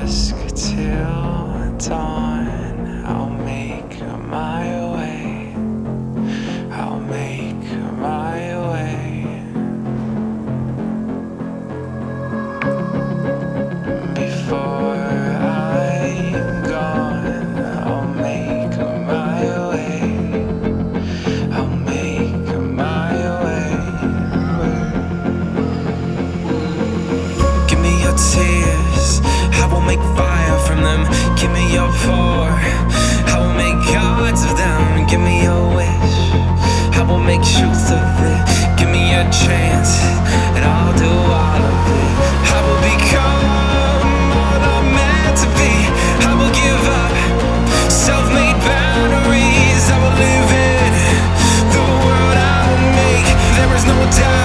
dusk till dawn, I'll make my way. I'll make my way. Before I'm gone, I'll make my way. I'll make my way. Give me your tears, I will make fire from them. Give me your pour, I will make gods of them. Give me your wish, I will make truth of it. Give me your chance, and I'll do all of it. I will become all I'm meant to be. I will give up self-made boundaries. I will live in the world I will make. There is no doubt.